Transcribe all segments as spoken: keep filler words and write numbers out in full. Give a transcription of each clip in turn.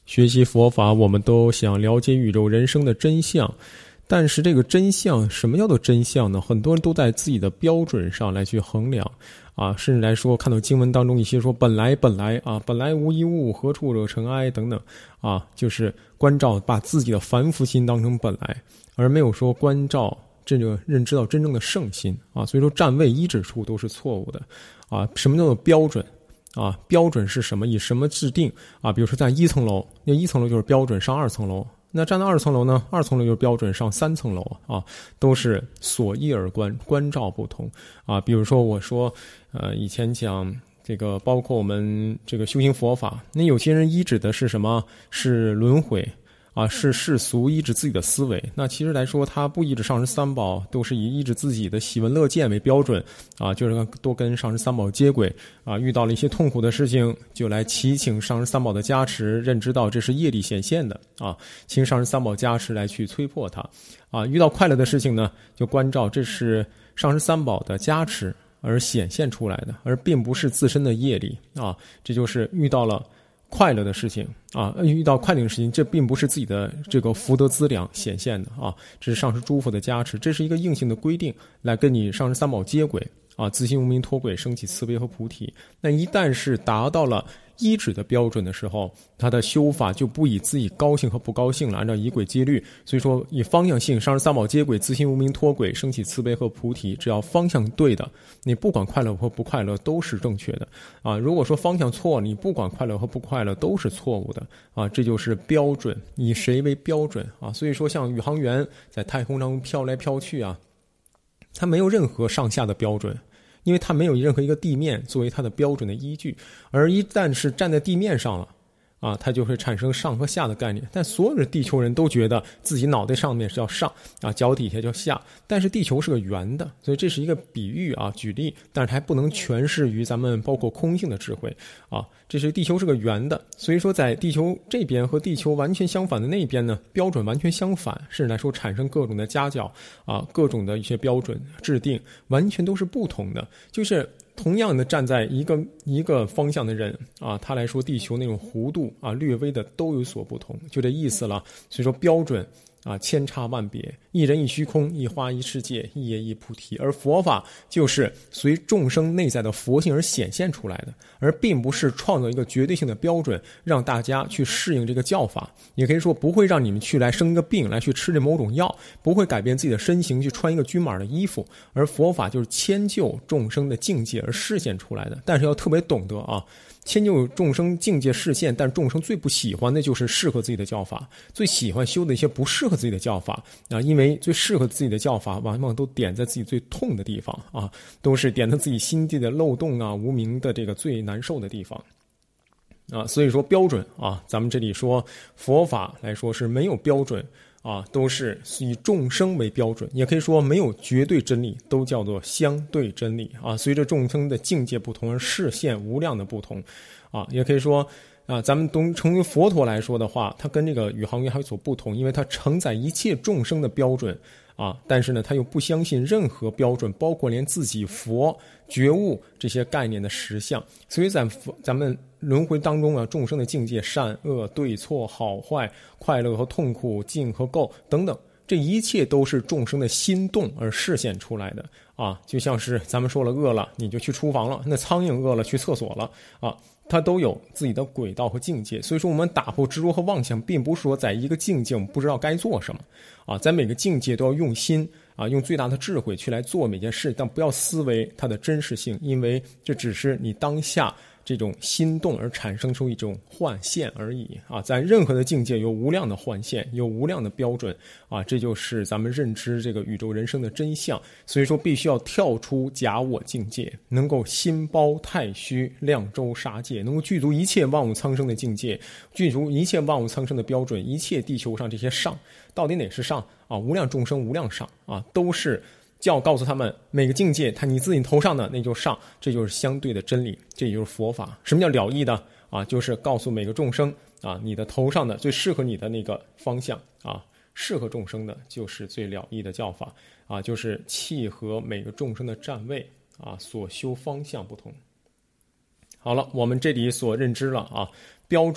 学习佛法，我们都想了解宇宙人生的真相，但是这个真相，什么叫做真相呢？很多人都在自己的标准上来去衡量啊，甚至来说看到经文当中一些说本来本来啊，本来无一物，何处惹尘埃等等啊，就是关照把自己的凡夫心当成本来，而没有说关照这个认知到真正的圣心啊。所以说站位一指处都是错误的啊。什么叫做标准啊？标准是什么？以什么制定啊？比如说在一层楼，那一层楼就是标准，上二层楼。那站到二层楼呢？二层楼就是标准，上三层楼啊，都是所依而观，关照不同啊。比如说我说，呃，以前讲这个，包括我们这个修行佛法，那有些人依止的是什么？是轮回。啊，是世俗依止自己的思维。那其实来说，他不依止上师三宝，都是以依止自己的喜闻乐见为标准啊，就是多跟上师三宝接轨啊。遇到了一些痛苦的事情，就来祈请上师三宝的加持，认知到这是业力显现的啊，请上师三宝加持来去摧破它啊。遇到快乐的事情呢，就关照这是上师三宝的加持而显现出来的，而并不是自身的业力啊。这就是遇到了快乐的事情啊，遇到快乐的事情，这并不是自己的这个福德资粮显现的啊，这是上师诸佛的加持，这是一个硬性的规定，来跟你上师三宝接轨啊，自心无明脱轨，升起慈悲和菩提。那一旦是达到了依止的标准的时候，他的修法就不以自己高兴和不高兴了，按照以轨接律。所以说以方向性，上师三宝接轨，自心无明脱轨，升起慈悲和菩提，只要方向对的，你不管快乐或不快乐都是正确的啊。如果说方向错，你不管快乐和不快乐都是错误的啊。这就是标准，以谁为标准啊？所以说像宇航员在太空当中飘来飘去啊，他没有任何上下的标准，因为它没有任何一个地面作为它的标准的依据，而一旦是站在地面上了啊，它就会产生上和下的概念。但所有的地球人都觉得自己脑袋上面是叫上啊，脚底下叫下，但是地球是个圆的，所以这是一个比喻啊，举例，但是还不能诠释于咱们包括空性的智慧啊。这是地球是个圆的，所以说在地球这边和地球完全相反的那边呢，标准完全相反，甚至来说产生各种的夹角啊，各种的一些标准制定完全都是不同的。就是同样的站在一个一个方向的人啊，他来说地球那种弧度啊，略微的都有所不同，就这意思了。所以说标准啊，千差万别，一人一虚空，一花一世界，一叶一菩提。而佛法就是随众生内在的佛性而显现出来的，而并不是创造一个绝对性的标准让大家去适应这个教法，也可以说不会让你们去来生一个病来去吃这某种药，不会改变自己的身形去穿一个均码的衣服。而佛法就是迁就众生的境界而示现出来的，但是要特别懂得啊，迁就众生境界示现，但众生最不喜欢的就是适合自己的教法，最喜欢修的一些不适合自己的教法啊，因为最适合自己的教法往往都点在自己最痛的地方啊，都是点在自己心地的漏洞啊，无明的这个最难受的地方啊。所以说标准啊，咱们这里说佛法来说是没有标准啊，都是以众生为标准，也可以说没有绝对真理，都叫做相对真理啊。随着众生的境界不同而示现无量的不同啊，也可以说啊，咱们都成为佛陀来说的话，它跟这个宇航员还有所不同，因为它承载一切众生的标准啊，但是呢，他又不相信任何标准，包括连自己佛觉悟这些概念的实相。所以在咱们轮回当中啊，众生的境界，善恶对错好坏，快乐和痛苦，净和垢等等，这一切都是众生的心动而示现出来的啊。就像是咱们说了饿了，你就去厨房了，那苍蝇饿了去厕所了啊。它都有自己的轨道和境界，所以说我们打破执着和妄想，并不是说在一个境界我们不知道该做什么啊，在每个境界都要用心啊，用最大的智慧去来做每件事，但不要思维它的真实性，因为这只是你当下这种心动而产生出一种幻现而已啊。在任何的境界有无量的幻现，有无量的标准啊，这就是咱们认知这个宇宙人生的真相。所以说必须要跳出假我境界，能够心包太虚，量周杀界，能够具足一切万物苍生的境界，具足一切万物苍生的标准，一切地球上这些上，到底哪是上啊？无量众生无量上啊，都是教告诉他们每个境界，他你自己头上的那就上，这就是相对的真理，这也就是佛法。什么叫了义的啊？就是告诉每个众生啊，你的头上的最适合你的那个方向啊，适合众生的就是最了义的教法啊，就是契合每个众生的站位啊，所修方向不同。好了，我们这里所认知了啊，标准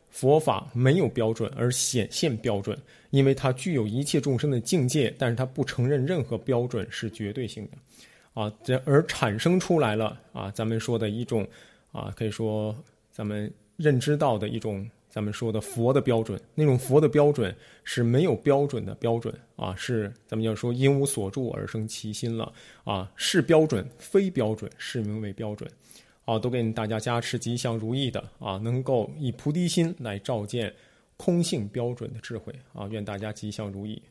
佛法没有标准而显现标准，因为它具有一切众生的境界，但是它不承认任何标准是绝对性的，啊，这而产生出来了啊，咱们说的一种啊，可以说咱们认知到的一种咱们说的佛的标准，那种佛的标准是没有标准的标准啊，是咱们要说因无所住而生其心了啊，是标准非标准，是名为标准。啊，都给大家加持吉祥如意的啊，能够以菩提心来照见空性标准的智慧啊，愿大家吉祥如意。